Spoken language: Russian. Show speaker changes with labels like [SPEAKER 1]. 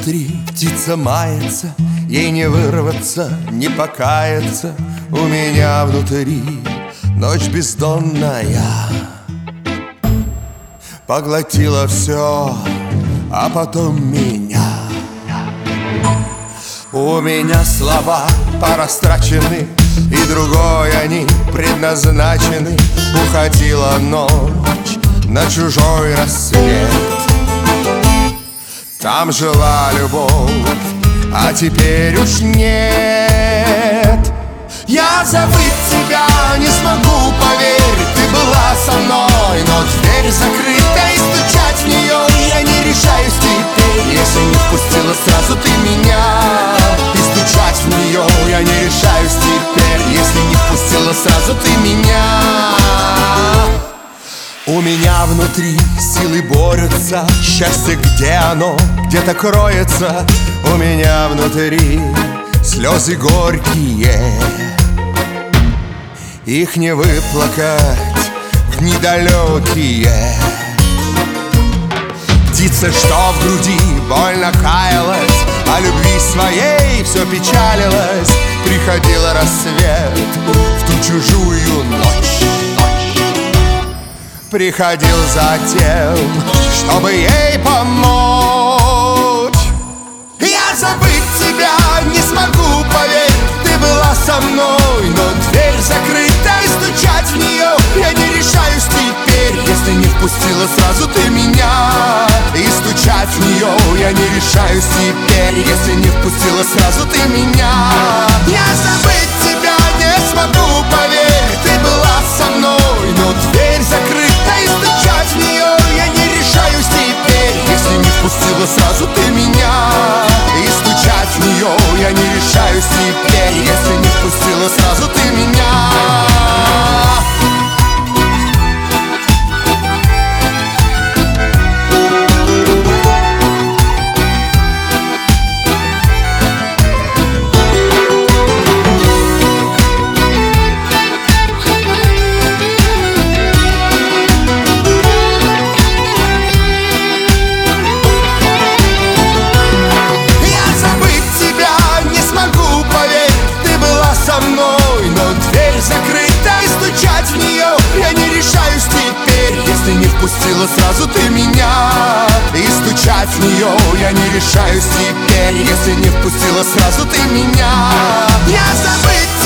[SPEAKER 1] внутри птица мается, ей не вырваться, не покаяться. У меня внутри ночь бездонная поглотила все, а потом меня. У меня слова порастрачены, и другой они предназначены. Уходила ночь на чужой рассвет. Там жила любовь, а теперь уж нет. Я забыть тебя не смогу, поверь. Ты была со мной, но дверь закрыта, и стучать в нее я не решаюсь теперь. Если не впустила сразу ты меня, и стучать в нее я не решаюсь теперь. Если не впустила сразу ты меня. У меня внутри силы борются, счастье где оно, где-то кроется. У меня внутри слезы горькие, их не выплакать в недалекие. Птица, что в груди больно каялась, о любви своей все печалилась. Приходила рассвет в ту чужую ночь, приходил за тем, чтобы ей помочь. Я забыть тебя не смогу, поверь. Ты была со мной, но дверь закрыта, и стучать в нее я не решаюсь теперь. Если не впустила сразу ты меня, и стучать в нее я не решаюсь теперь. Если не впустила сразу ты меня. Я забыть тебя не смогу, поверь. Ты была со мной, но дверь закрыта, и стучать в нее я не решаюсь теперь. Если не впустила сразу ты меня, и стучать в нее я не решаюсь теперь. Если не впустила сразу ты меня. Впустила сразу ты меня, и стучать в нее я не решаюсь теперь. Если не впустила сразу ты меня. Я забыть